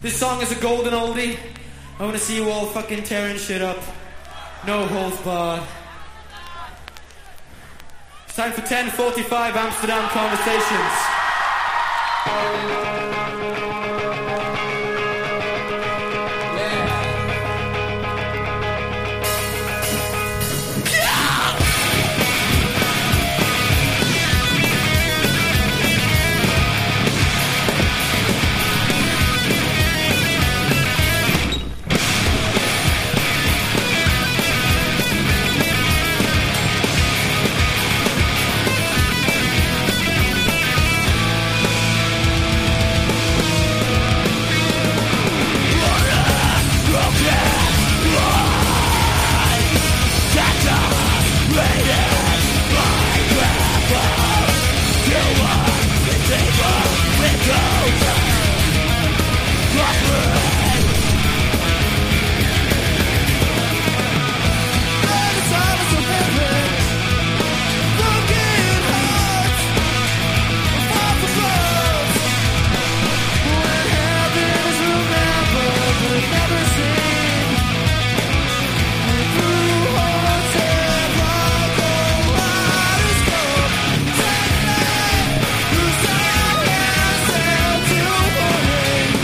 This song is a golden oldie. I want to see you all fucking tearing shit up. No holds barred. It's time for 10:45 Amsterdam Conversations.